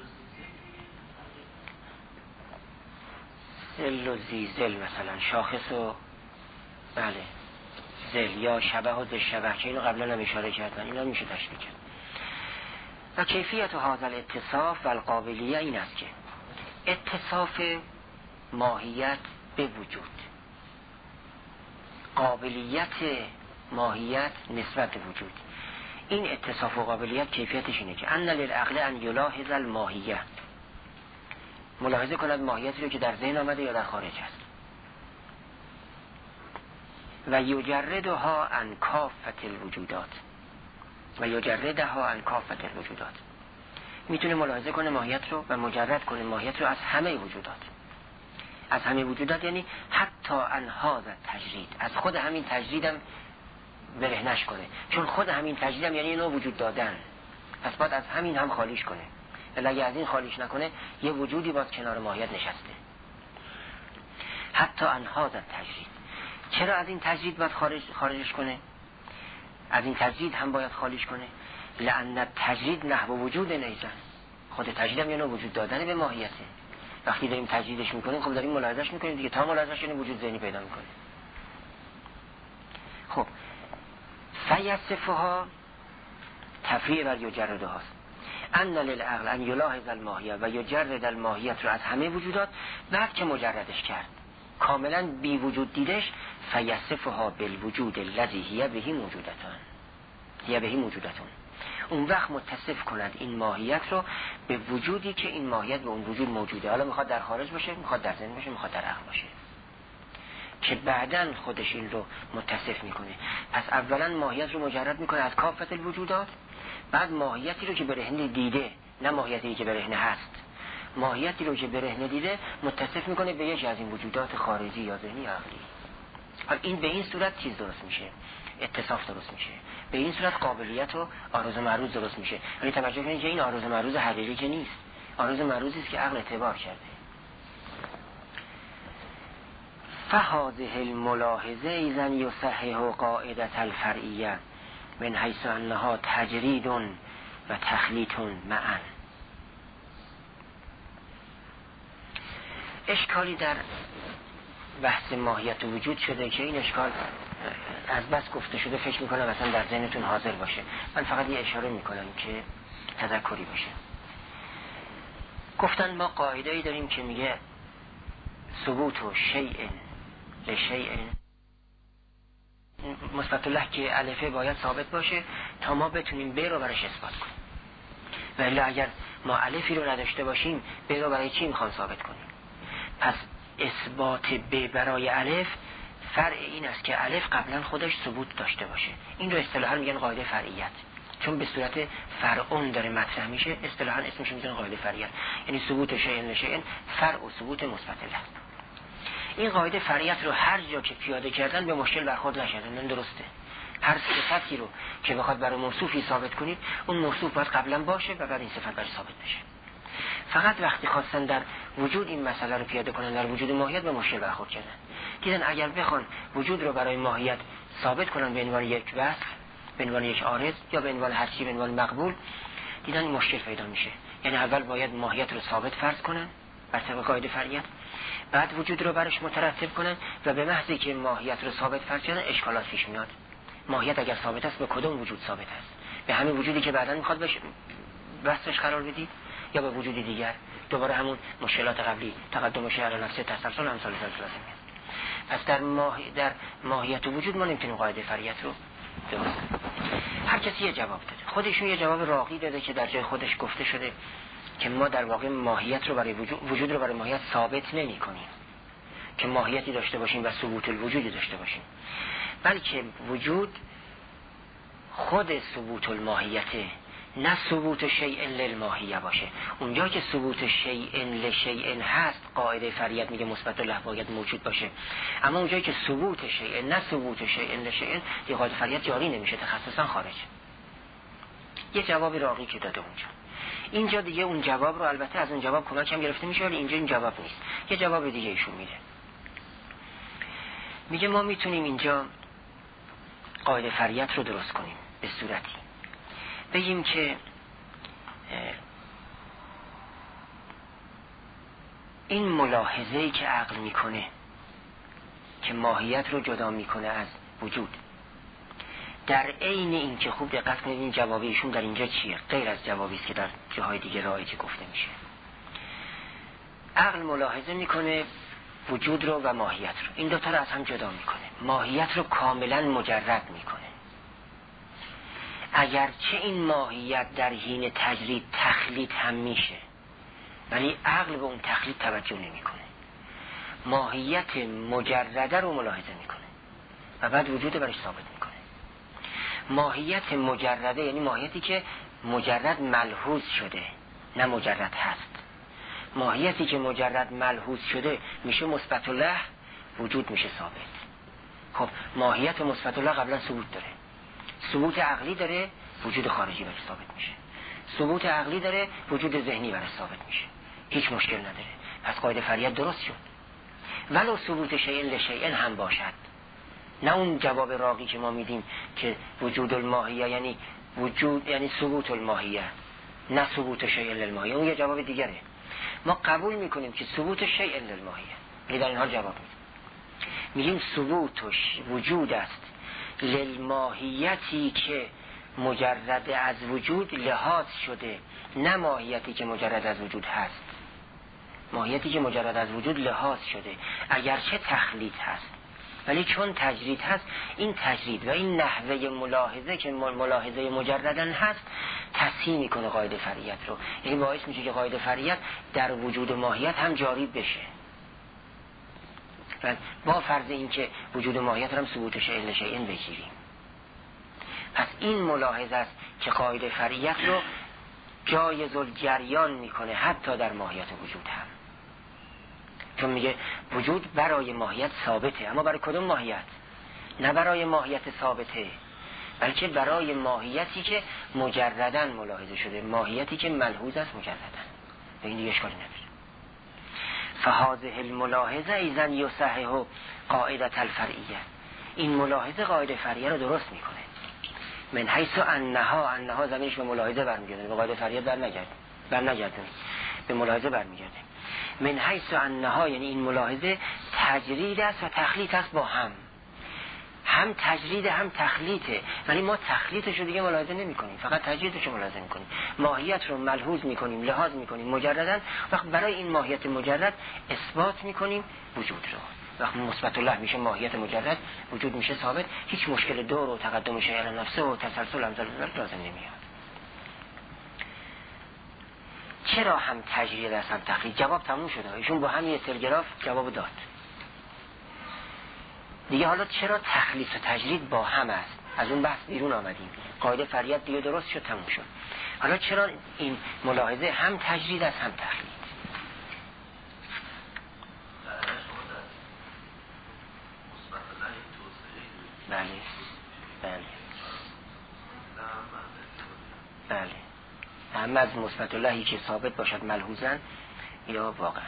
زل و زیزل مثلا، شاخص و بله زل، یا شبه و زشبه که اینو قبلا هم اشاره کردن، اینا میشه تشبیه کرد. و کیفیت و حاضر اتصاف و القابلیه این است که اتصاف ماهیت به وجود، قابلیت ماهیت نسبت به وجود، این اتصاف و قابلیت کیفیتش اینه که ان للعقل ان یلاحظ الماهیه، ملاحظه کند ماهیتی رو که در ذهن آمده یا در خارج است، و یجردها عن کافة الوجودات، و یجردها عن کافة الوجودات، میتونه ملاحظه کنه ماهیت رو و مجرد کنه ماهیت رو از همه وجودات. از همه وجودات یعنی حتی انهاز تجرید، از خود همین تجریدم برهنش کنه، چون خود همین تجریدم یعنی نوع وجود دادن، پس باید از همین هم خالیش کنه. ولی اگه از این خالیش نکنه یه وجودی باز کنار ماهیت نشسته. حتی انهاز تجرید، چرا از این تجرید باید خارجش کنه؟ از این تجرید هم باید خالیش کنه لأن تجرید نحو وجود نیزن، خود تجریدم یه نوع وجود دادن به ماهیته. وقتی داریم تجریدش میکنیم خب داریم ملاحظهش میکنیم دیگه، تا ملاحظهش یعنی وجود ذهنی پیدا میکنه. خب فیصفها تفریع بر یجرده هاست. ان للعقل ان یلاحظ الماهیه و یجرد الماهیت رو از همه وجودات، بعد که مجردش کرد کاملا بی وجود دیدش، فیصفها بالوجود الذی هی بهی موجودتون، اون وقت متصف کند این ماهیت رو به وجودی که این ماهیت به اون وجود موجوده، حالا میخواد در خارج باشه، میخواد در ذهن باشه، میخواد در عقل باشه، که بعداً خودش این رو متصف میکنه. پس اولا ماهیت رو مجرد میکنه از کافة الوجودات، بعد ماهیتی رو که برهنه دیده، نه ماهیتی که برهنه هست، ماهیتی رو که برهنه دیده متصف میکنه به یکی از این وجودات خارجی یا ذهنی یا عقلی. حالا این به این صورت چیز درست میشه، اتصاف درست میشه، به این صورت قابلیت و عارض و معروض درست میشه. ولی توجه کنید که این عارض و معروض حقیقی که نیست، عارض و معروضی است که عقل اعتبار کرده. فهذه الملاحظه اذا یصحح قاعده الفرعیه من حیث انها تجرید و تخلیط معا. اشکالی در بحث ماهیت وجود شده که این اشکال از بس گفته شده فکر میکنم مثلا در ذهنتون حاضر باشه. من فقط یه اشاره میکنم که تذکری باشه. گفتن ما قاعده‌ای داریم که میگه ثبوت و شیء لشیء مثبت الله که الفه باید ثابت باشه تا ما بتونیم ب رو برش اثبات کنیم. ولی اگر ما الفی رو نداشته باشیم ب رو برای چی میخوام ثابت کنیم؟ پس اثبات ب برای الف فرع این است که الف قبلا خودش ثبوت داشته باشه. این رو اصطلاحاً میگن قاعده فرعیت، چون به صورت فرعون داره مطرح میشه اصطلاحاً اسمش میذارن قاعده فرعیت، یعنی ثبوت شیء لشیء فرع و ثبوت مثبت الله. این قاعده فرعیت رو هر جا که پیاده کردن به مشکل برخورد نشدن. این درسته، هر صفتی رو که بخواد برای موصوفی ثابت کنید اون موصوف باید قبلا باشه و بعد این صفت برای ثابت بشه. فقط وقتی خواستن در وجود این مسئله رو پیاده کنن در وجود ماهیت به مشکل برخورد کردن. دیدن اگر بخوان وجود رو برای ماهیت ثابت کنن به عنوان یک وصف، به عنوان یک عارض یا به عنوان هر چی، به عنوان مقبول، دیدن این مشکل پیدا میشه. یعنی اول باید ماهیت رو ثابت فرض کنن بر طبق قاعده فرعیت، بعد وجود رو برش مترتب کنن و به محضی که ماهیت رو ثابت فرض کردن اشکالات پیش میاد. ماهیت اگر ثابت است به کدوم وجود ثابت است؟ به همین وجودی که بعداً میخواد بهش وصفش قرار بدید یا به وجودی دیگر؟ دوباره همون مشکلات قبلی تقدم شیء نفسه تسلسل امثال ذلك لازم میاد. پس در ماهیت و وجود ما نمیتونیم قاعده فرعیت رو درست کنیم. هر کسی یه جواب داده، خودشون یه جواب راقی داده که در جای خودش گفته شده که ما در واقع ماهیت رو برای وجود رو برای ماهیت ثابت نمی کنیم که ماهیتی داشته باشیم و ثبوت الوجودی داشته باشیم، بلکه وجود خود ثبوت الماهیته، نه ثبوت شیء للماهیه باشه. اونجا که ثبوت شیء لشیء هست قاعده فرعیت میگه مثبت الله باید موجود باشه، اما اونجایی که ثبوت شیء نه ثبوت شیء لشیء یه قاعده فرعیت جاری نمیشه، تخصصا خارج. یه جوابی راقی که داده اونجا. اینجا دیگه اون جواب رو البته از اون جواب کمک هم گرفته میشه، ولی اینجا این جواب نیست، یه جواب دیگه ایشون میده. میگه ما میتونیم اینجا قاعده فرعیت رو درست کنیم به صورتی بگیم که این ملاحظه‌ای که عقل میکنه که ماهیت رو جدا میکنه از وجود، در عین این که خوب دقت کنید این جوابیشون در اینجا چیه؟ غیر از جوابی است که در جاهای دیگه رایج گفته میشه. عقل ملاحظه میکنه وجود رو و ماهیت رو، این دو تا رو از هم جدا میکنه، ماهیت رو کاملا مجرد میکنه. اگرچه این ماهیت در حین تجرید تخلیط هم میشه، ولی عقل به اون تخلیط توجه نمیکنه، ماهیت مجرده رو ملاحظه میکنه و بعد وجود برش ثابت میکنه. ماهیت مجرده یعنی ماهیتی که مجرد ملحوظ شده نه مجرد هست. ماهیتی که مجرد ملحوظ شده میشه مثبت الله، وجود میشه ثابت. خب ماهیت مثبت الله قبلا ثبوت داره، ثبوت عقلی داره، وجود خارجی برش ثابت میشه. ثبوت عقلی داره، وجود ذهنی برش ثابت میشه، هیچ مشکل نداره. پس قاعده فرعیت درست شد. ولو ثبوت شیء لشیء هم باشد، نه اون جواب راقی که ما میدیم که وجود الماهیه یعنی وجود یعنی ثبوت الماهیه نه ثبوت شیء للماهیه، اون یه جواب دیگره. ما قبول میکنیم که ثبوت شیء للماهیه، ولی در این حال جواب میدیم ثبوت وجود است للماهیتی که مجرد از وجود لحاظ شده، نه ماهیتی که مجرد از وجود هست. ماهیتی که مجرد از وجود لحاظ شده اگرچه تخلیط هست، ولی چون تجرید هست، این تجرید و این نحوه ملاحظه که ملاحظه مجردن هست تصحیح میکنه قاعده فرعیت رو. یعنی باعث میشه که قاعده فرعیت در وجود ماهیت هم جاری بشه و با فرض این که وجود ماهیت رو هم ثبوت شیء لشیء بگیریم. پس این ملاحظه است که قاعده فرعیت رو جایز الجریان میکنه حتی در ماهیت وجود هم. چون میگه وجود برای ماهیت ثابته، اما برای کدوم ماهیت؟ نه برای ماهیت ثابته، بلکه برای ماهیتی که مجرداً ملاحظه شده، ماهیتی که ملحوظ است مجرداً. به این دیگه اشکالی نداره. فهذه الملاحظه ایذن یصحح قاعده الفرعیه، این ملاحظه قاعده فرعیه رو درست میکنه. من حیث انها زمینش به ملاحظه برمیگرده، به قاعده فرعیه برنگرده، به ملاحظه برمیگرده. من حیث انها یعنی این ملاحظه تجرید است و تخلیط است با هم تجرید هم تخلیطه، ولی ما تخلیطش رو دیگه ملاحظه نمی کنیم، فقط تجریدش رو ملاحظه می کنیم. ماهیت رو ملحوظ می کنیم، لحاظ می کنیم مجرداً، وقت برای این ماهیت مجرد اثبات می کنیم وجود رو. وقت مثبت الله میشه ماهیت مجرد، وجود میشه ثابت، هیچ مشکل دور و تقدم شیء نفسه و تسلسل امثال لازم نمیاد. چرا هم تجرید است هم تخلیط؟ جواب تموم شده، ایشون با همین تلگراف جواب داد دیگه. حالا چرا تخلیط و تجرید با هم است؟ از اون بحث بیرون آمدیم، قاعده فرعیت دیگه درست شد، تموم شد. حالا چرا این ملاحظه هم تجرید است هم تخلیط؟ بله بله، هم از مثبت اللهی که ثابت باشد ملحوظاً یا واقعا.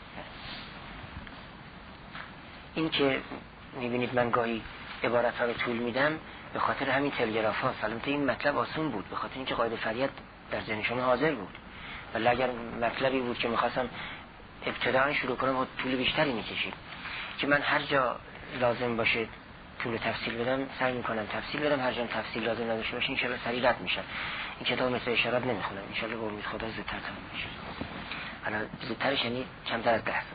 این که میبینید من گاهی عبارت ها رو طول میدم به خاطر همین تلگراف ها. البته این مطلب آسون بود به خاطر اینکه قاعده فرعیت در ذهن شما حاضر بود، ولی اگر مطلبی بود که میخواستم ابتداً شروع کنم و طول بیشتری میکشید، که من هر جا لازم باشه طول تفصیل بدم سعی میکنم تفصیل بدم، هر جا تفصیل لازم نداشته باشه انشالله سریع رد میشم. این کتاب مثل اشارات نمیخونم، انشالله با امید خدا زودتر تموم میشه. الان زودترش یعنی کمتر از 10 سال.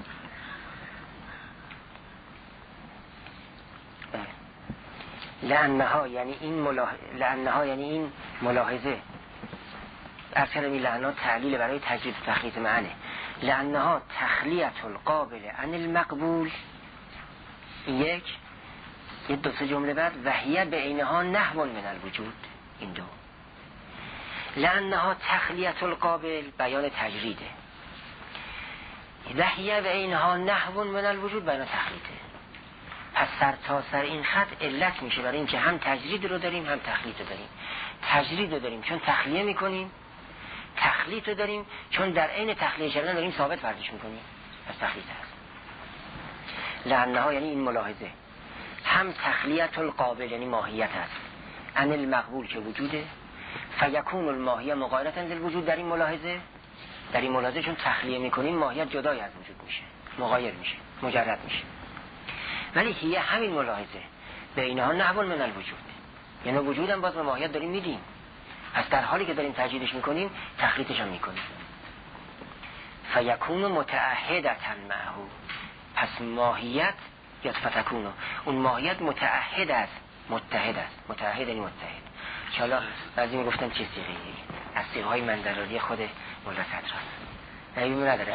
لأنها یعنی این ملاحظه ارسلمی لأنها تعلیل برای تجرید تخلیط معنی. لأنها تخلیت القابل عن المقبول، یه دو سه جمله بعد وحیه به عینها نحو من الوجود، این دو. لأنها تخلیت القابل بیان تجریده، وحیه به عینها نحو من الوجود بیان تخلیطه. پس سر تا سر این خط علت میشه برای اینکه هم تجرید رو داریم هم تخلیط رو داریم. تجرید رو داریم چون تخلیه میکنیم، تخلیط رو داریم چون در عین تخلیه کردن داریم ثابت فرضش میکنیم، پس تخلیط هست. لأنها یعنی این ملاحظه هم تخلیت القابل یعنی ماهیت هست، عن المقبول که وجوده، فیکون الماهیه مغایرة للوجود. در این ملاحظه چون تخلیه میکنیم ماهیت جدای از وجود میشه، مغایر میشه، مجرد میشه. ولی هیه همین ملاحظه به اینها نحو من الوجود، یعنی وجود هم باز به ماهیت داریم میدیم، پس در حالی که داریم تجریدش میکنیم تخلیطش هم میکنیم. فیکون متعهدة معه، پس ماهیت یا فتکون اون ماهیت متعهد است، متحد است. متعهد یعنی متحد. که حالا بعضی میگفتن چه صیغه‌ای؟ از صیغه‌های مندراری خود مولا صدراست. نمی‌دونم نداره.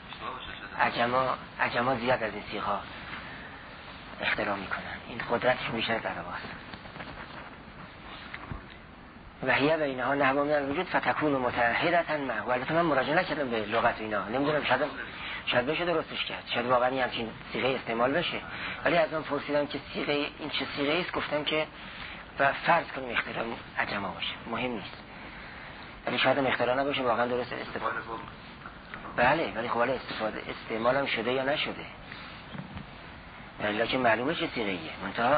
عجما زیاد از این صیغه‌ها اختراع میکنن، این قدرتش بیشتر از عرباست. وحیه به اینها نحو من الوجود فتکون متعهدة معه. البته من مراجعه نکردم به لغت اینا، نمیدونم شاید بشه درستش کرد، شاید واقعا همچین صیغه استعمال بشه، ولی از اون پرسیدم که صیغه این چه صیغه است، گفتم که و فرض کنیم اختراع عجما باشه، مهم نیست، ولی شاید هم اختراع نباشه، واقعا درست استفاده. بله ولی خب حالا استعمال هم شده یا نشده، ولی که معلومه چه صیغه‌ایه منتها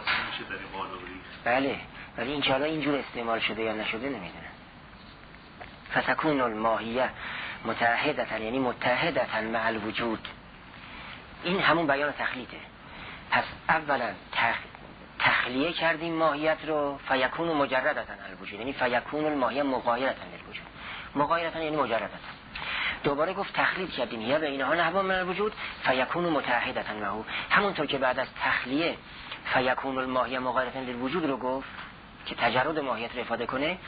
بله، ولی این که حالا اینجور استعمال شده یا نشده نمیدونم. فتکون الماهیه متعهدة یعنی متحدة مع الوجود، این همون بیان تخلیطه. پس اولا تخلیه کردیم ماهیت رو، فیکون مجردة الوجود، یعنی فیکون الماهیه مغایرة للوجود. مغایرة یعنی مجردة. دوباره گفت تخلیط کردیم هی به اینها نحو من الوجود فیکون متعهدة معه. همونطور که بعد از تخلیه فیکون الماهیه مغایرة للوجود رو گفت که تجرد ماهیت رو افاده کنه،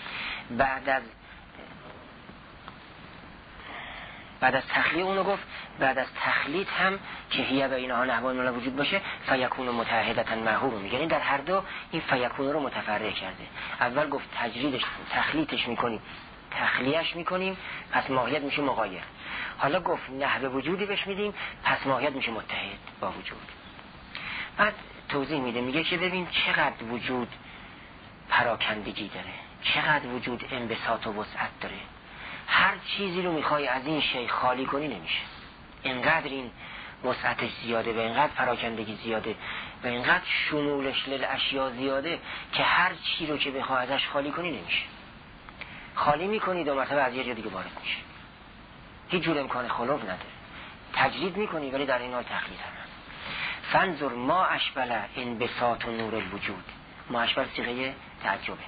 بعد از تخلیه اونو گفت بعد از تخلیط هم که هی به اینها نحو من الوجود باشه فیکون متعهدة معه رو میگه. این در هر دو این فیکون رو متفرع کرده. اول گفت تجریدش تخلیطش میکنیم، تخلیهش میکنیم، پس ماهیت میشه مغایر. حالا گفت نحوه وجودی بهش میدیم، پس ماهیت میشه متحد با وجود. بعد توضیح میده، میگه که ببین چقدر وجود پراکندگی داره، چقدر وجود انبساط و وسعت داره. هر چیزی رو میخوای از این شی خالی کنی نمیشه. اینقدر این وسعتش زیاده و اینقدر پراکندگی زیاده و اینقدر شمولش للاشیا زیاده که هر چی رو که بخوای ازش خالی کنی نمیشه. خالی میکنی دو مرتبه از یه جا دیگه وارد میشه. هیچ جور امکان خلوف نداره. تجرید میکنی ولی در این حال تخلیط هم هست. فانظر ما اشبل انبساط و نور الوجود. ما اشبل صیغه تعجبه.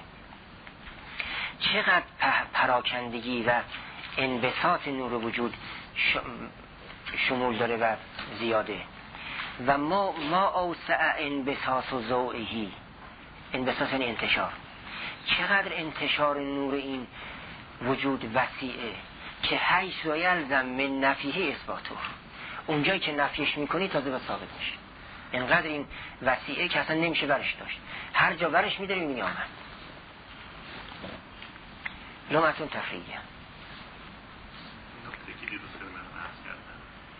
چقدر پراکندگی و انبساط نور وجود شمول داره و زیاده. و ما اوسع انبساط و ضوئهی. انبساط یعنی انتشار. چقدر انتشار نور این وجود وسیعه که حیث و یلزم من نفیه اثباته. اونجایی که نفیش میکنی تازه به ثابت میشه. اینقدر این وسیعه که اصلا نمیشه برش داشت. هر جا برش میداری میبینی آمد. لومتون تفریعیه. نکته که دیروز من عرض کردم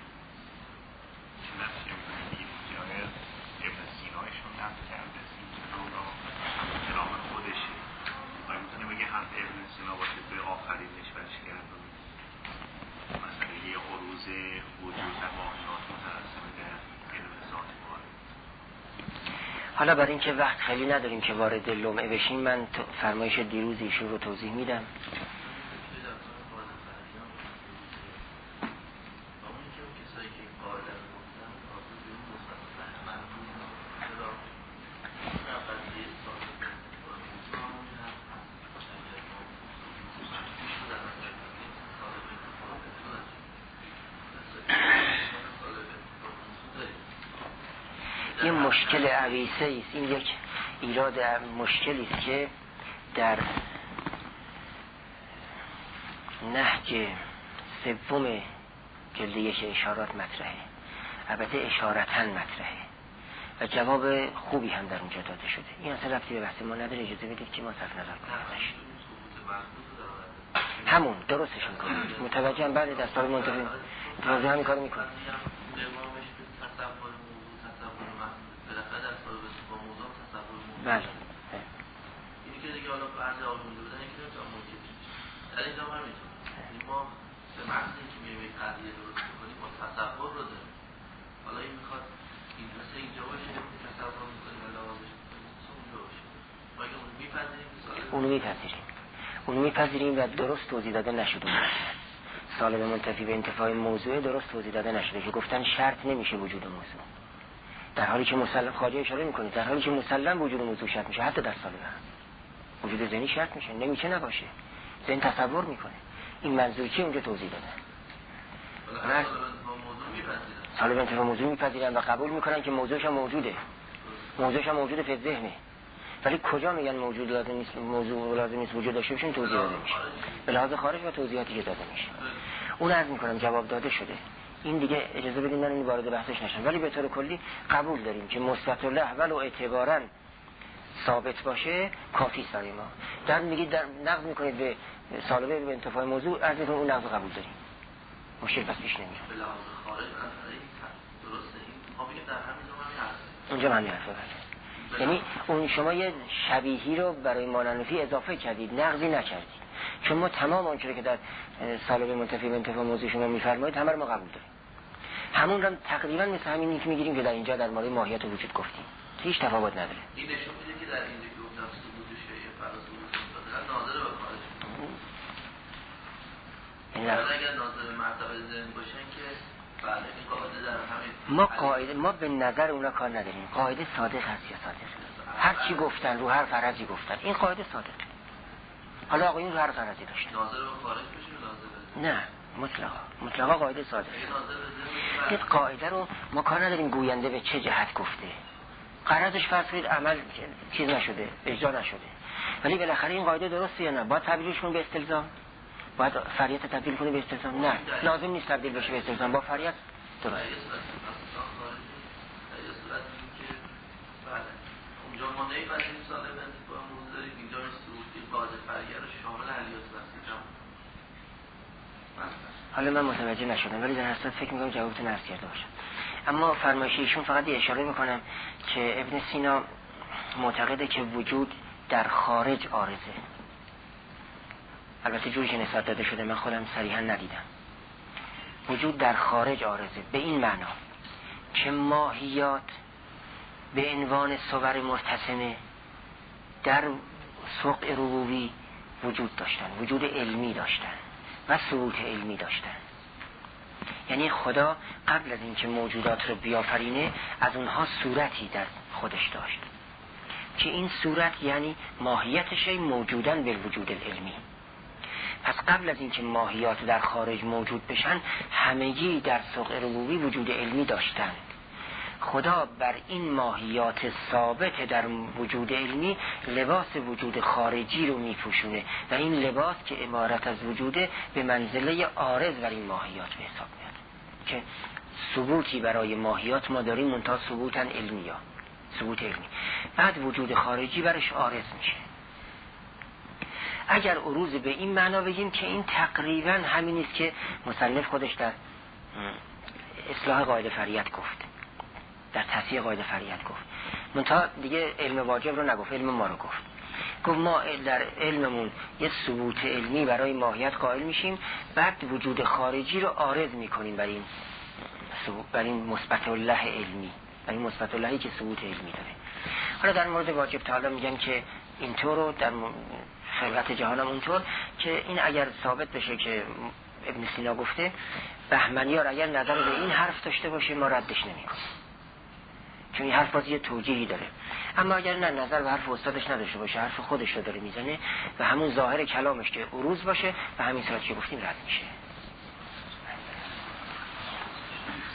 نفی امکنی جانه ابن سینایشون نفت کرده سینچنان را کلام خودشه و میتونه بگه هم ابن سینا باشه به آخرینش برش کرده مثلا یه عروض وجود و ماهیات مترسمه در علم ذات وارد. حالا برای اینکه وقت خیلی نداریم که وارد لمعه بشیم، من فرمایش دیروز ایشون رو توضیح میدم. یه مشکل عویسه ایست، این یک ایراد مشکلی است که در نهج سوم جلد 1 اشارات مطرحه، البته اشارتاً مطرحه و جواب خوبی هم در اونجا داده شده. این اصلا ربطی به بحث ما نداره، اجازه بدید که ما صرف نظر کنیم. همون درستش میکنیم، متوجه هم بعد دستار منتظریم توضیح همین کارو میکنیم. بله. اینی که دیگه حالا بعضی آزمونده بودن اینکه نمیتونم موجود میشه. در اینجا هم همینطور. ما به محض اینکه میگیم قضیه درست میکنیم با تصور رو داریم. حالا این میخواد این مثل اینجا باشه تصور میکنیم و لحاظش میکنیم مثل اونجا باشه. ما اگه اونو میپذیریم اونو میپذیریم و درست توضیح داده نشده. سالب منتفی به انتفاع موضوع درست توضیح داده نشده که گفتن شرط نمیشه وجود موضوع، در حالی که مسلم خواجه اشاره میکنه در حالی که مسلم وجود موضوع شرط میشه. حتی در سالب هم وجود ذهنی شرط میشه، نمیشه نباشه، ذهن تصور میکنه. این منظور که اونجا توضیح دادن. سالب انتفاع موضوع میپذیرن و قبول میکنن که موضوعش هم موجوده، موضوعش هم موجوده فی ذهنه، ولی کجا میگن موجود لازم نیست، موضوع لازم نیست وجود داشته باشه، توضیح داده میشه به لحاظ خارج و توضیحاتی که داده میشه. اون عرض میکنم جواب داده شده. این دیگه اجازه بدید من این وارد بحثش نشم، ولی به طور کلی قبول داریم که مثبت الاحول و اعتباراً ثابت باشه کافی است برای ما. در میگید در نقد میکنید به سالبه به انتفاع موضوع، از این اون نقد قبول داریم، مشکل بس پیش نمیاد. به لحاظ خارج درسته این ما بگیم در همین زمان هست اونجا معنی حرفه بله. یعنی اون شما یه شبیهی رو برای ماننفی اضافه کردید، نقضی نکردید، چون ما تمام آنچه که در سالب منتفی به انتفاع موضوع شما میفرمایید همه رو ما قبول داریم. همون رو تقریبا مثل همینی که میگیریم که در اینجا در مورد ماهیت وجود گفتیم، هیچ تفاوت نداره. این نشون میده که در اینجا که گفتم ثبوت شیء فراز ثبوت ناظر به خارج. اگر ناظر مرتبه ذهن باشن که بله این قاعده در همین ما به نظر اونا کار نداریم. قاعده صادق هست یا صادق؟ هر چی گفتن رو هر فرضی گفتن، این قاعده صادقه. حالا آقایون رو هر فرضی داشتن. ناظر به خارج بشه ناظر نه مطلقا قاعده صادقه. این قاعده رو ما کار نداریم گوینده به چه جهت گفته. قرارش فرض کنید عمل چیز نشده، اجرا نشده، ولی بالاخره این قاعده درسته یا نه؟ باید تبدیلش کنیم به استلزام؟ باید فریات تبدیل کنیم به استلزام؟ نه لازم نیست تبدیل بشه به استلزام، با فریات درست. اونجا ما نمی‌بندیم سالب انتفاع موضوع داریم، اینجا این قاعده فریات رو شامل علیات بسیجم حالا من متوجه نشدم ولی در اصل فکر میکنم جوابتون عرض کرده باشم. اما فرمایش ایشون فقط یه اشاره میکنم که ابن سینا معتقده که وجود در خارج عارضه. البته جوری که نسبت داده شده من خودم صریحا ندیدم. وجود در خارج عارضه به این معنا که ماهیات به عنوان صور مرتسمه در سوق ربوبی وجود داشتن، وجود علمی داشتن و ثبوت علمی داشتن. یعنی خدا قبل از اینکه موجودات رو بیافرینه از اونها صورتی در خودش داشت که این صورت یعنی ماهیت شی موجودن به وجود العلمی. پس قبل از اینکه ماهیات در خارج موجود بشن همگی در سوق ربوبی وجود علمی داشتند. خدا بر این ماهیات ثابت در وجود علمی لباس وجود خارجی رو میپوشونه و این لباس که عبارت از وجوده به منزله عارض بر این ماهیات به حساب میاد که ثبوتی برای ماهیات ما داریم منتها ثبوتاً علمی ها، ثبوت علمی. بعد وجود خارجی برش عارض میشه. اگر عروض به این معنا بگیم که این تقریباً همین است که مصنف خودش در اصلاح قاعده فریت گفت، در تصحیح قاعده فریت گفت، منتها دیگه علم واجب رو نگفت، علم ما رو گفت ما در علممون یه ثبوت علمی برای ماهیت قائل میشیم، بعد وجود خارجی رو عارض میکنیم بر این مثبت الله علمی، بر این مثبت اللهی که ثبوت علمی داره. حالا در مورد واجب تعالی میگن که اینطور رو در خلقت جهانم اونطور که این اگر ثابت بشه که ابن سینا گفته، بهمنیار اگر نظر به این حرف داشته باشه ما ردش نمی‌کنیم چون این حرف باز یه توجیهی داره. اما اگر نه نظر به حرف استادش نداشته باشه، حرف خودش رو داره میزنه و همون ظاهر کلامش که عروض باشه و همین صورت که گفتیم رد میشه.